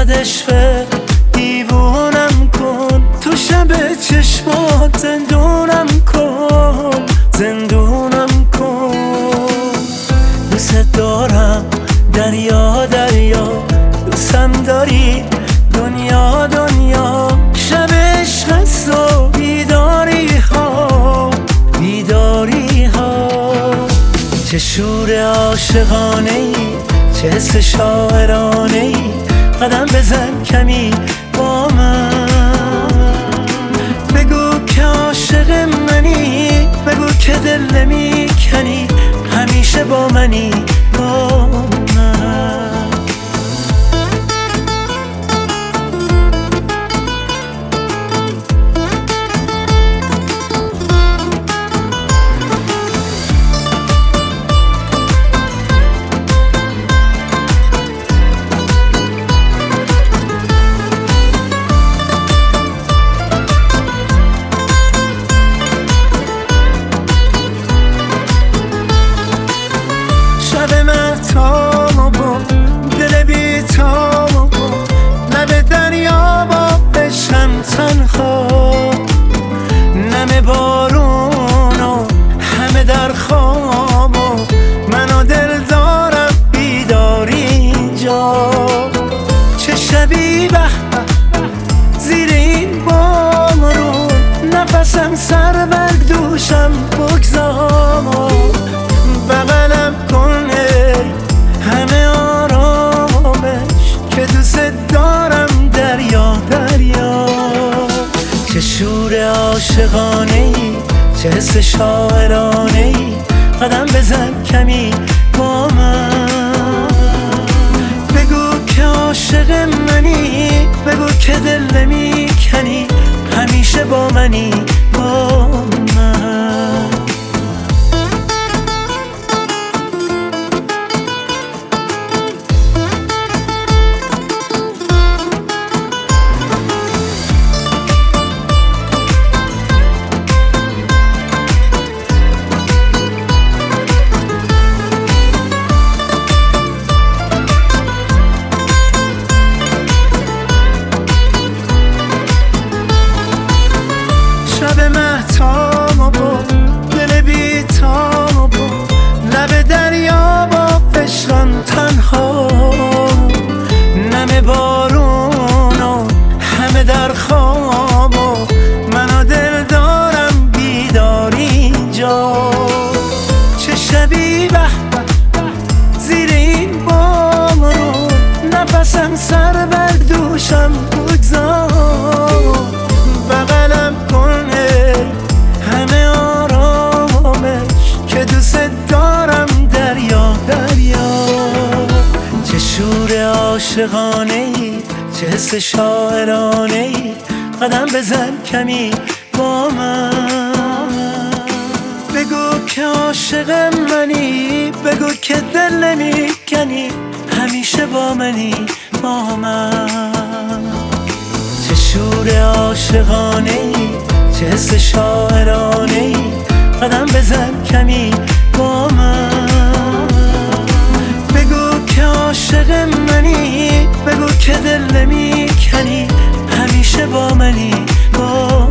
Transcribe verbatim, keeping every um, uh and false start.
عشق دیوونم کن، تو شب چشمات زندونم کن، زندونم کن. دوست دارم دریا دریا، دوستم داری دنیا دنیا. شب عشق است و بیداری ها بیداری ها. چه شور عاشقانه ای، چه حس شاعرانه ای. قدم بزن کمی با من، بگو که عاشق منی، بگو که دل نمی کنی، همیشه با منی با من. شب مهتاب با دل بی‌تاب با لب دریا با عشقم تنها. نم بارون و همه در خواب و من و دل دارم بیداری اینجا. چه شبی به زیر این بارون، نفسم سر برگ دوشم بگذار. بغلم کن همه آرامش که دوست دارم دریا دریا. چه شور عاشقانه ای، چه حس شاعرانه ای. قدم بزن کمی با من، بگو که عاشق منی، بگو که دل نمی کنی، همیشه با منی با من. شب مهتاب با دل بی‌تاب با لب دریا با عشقم تنها. نم بارون و همه در خواب و من و دل دارم بیداری اینجا. چه شبی به زیر این بارون، نفسم سر برگ دوشم بگذار. بغلم کن همه آرامش که دوست دارم دریا دریا. چه شور عاشقانه ای، چه حس شاعرانه ای. قدم بزن کمی با من، بگو که عاشق منی، بگو که دل نمی کنی، همیشه با منی با من. چه شور عاشقانه ای، چه حس شاعرانه ای. قدم بزن کمی با من، بگو که عاشق منی، بگو که دل نمی کنی، همیشه با منی با